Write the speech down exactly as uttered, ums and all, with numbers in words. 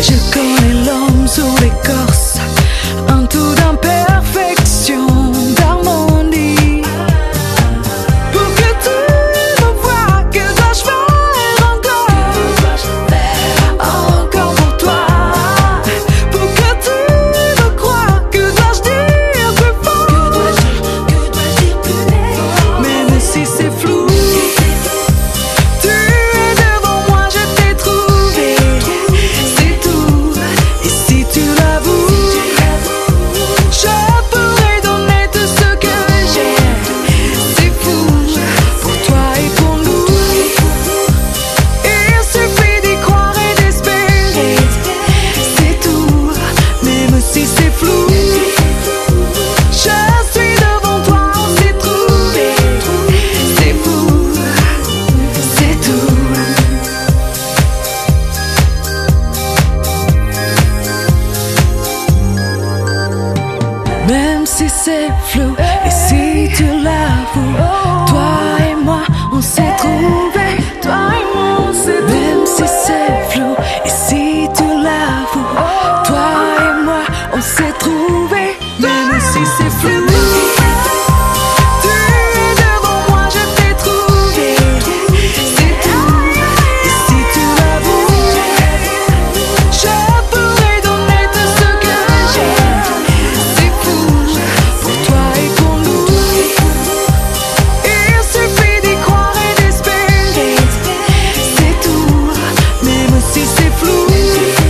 Je connais l'homme sous l'écorce, un tout d'imperfection, d'harmonie. Pour que tu me vois, que dois-je faire encore, encore pour toi? Pour que tu me crois, que dois-je dire plus fort? Même si c'est flou, tu es devant moi, je t'ai trouvé, c'est tout. Et si tu l'avoues, je pourrais donner tout ce que j'ai. C'est fou, pour toi et pour nous. Il suffit d'y croire et d'espérer, c'est tout. Même si c'est flou, je suis devant toi, on s'est trouvé. C'est fou, c'est tout. Même si c'est flou, et si tu l'avoues, toi et moi, on s'est trouvé. Toi et moi, on s'est trouvé. Même si c'est flou, et si tu l'avoues, toi et moi, on s'est trouvé. Même si c'est flou, tu es devant moi, je t'ai trouvé. C'est tout. Et si tu l'avoues, je pourrais donner tout ce que j'ai. C'est fou, pour toi et pour nous. Il suffit d'y croire et d'espérer, c'est tout. Même si c'est flou,